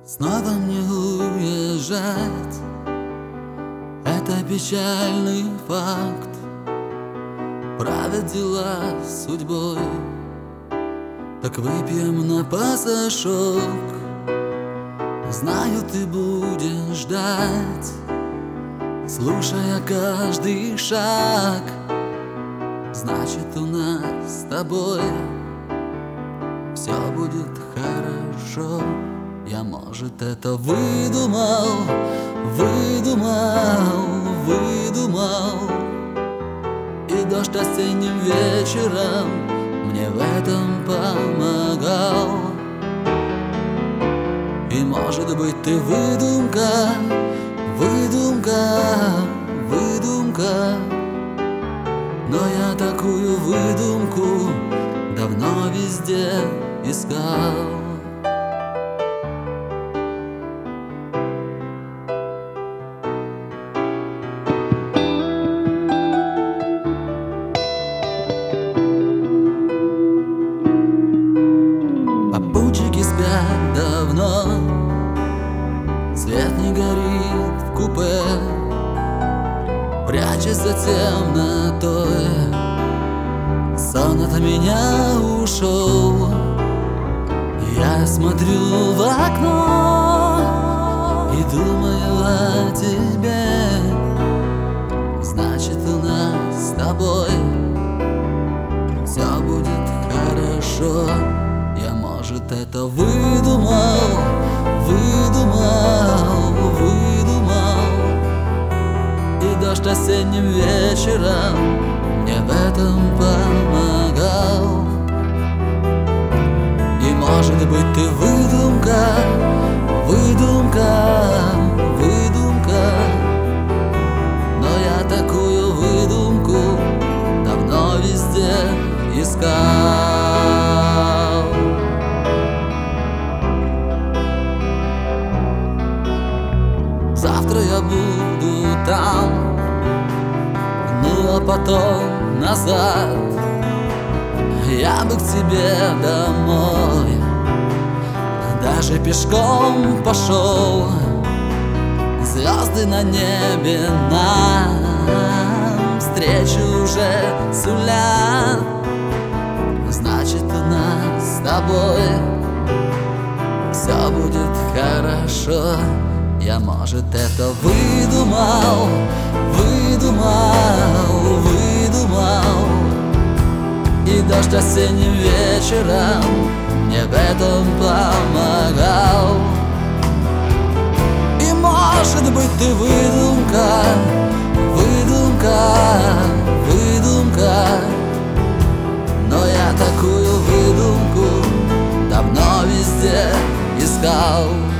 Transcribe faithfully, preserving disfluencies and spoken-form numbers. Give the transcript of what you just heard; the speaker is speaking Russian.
Снова мне уезжать, это печальный факт. Правят дела с судьбой, так выпьем на пасашок. Знаю, ты будешь ждать, слушая каждый шаг. Значит, у нас с тобой все будет хорошо. Я, может, это выдумал, выдумал, выдумал. И дождь осенним вечером мне в этом помогал. И, может быть, ты выдумка, выдумка, выдумка. Но я такую выдумку давно везде искал. Попутчики спят давно, свет не горит в купе, прячась за темнотой. Сон от меня ушел. Я смотрю в окно и думаю о тебе. Значит, у нас с тобой все будет хорошо. Я, может, это выдумал, выдумал, выдумал. И дождь осенним вечером мне в этом помогал. И, может быть, ты выдумка, выдумка, выдумка. Но я такую выдумку давно везде искал. Завтра я буду там, ну а потом назад. Я бы к тебе домой даже пешком пошел. Звезды на небе нам встречу уже сулят. Значит, у нас с тобой все будет хорошо. Я, может, это выдумал, выдумал, выдумал. И дождь осенним вечером мне в этом помогал. И, может быть, ты выдумка, выдумка, выдумка. Но я такую выдумку давно везде искал.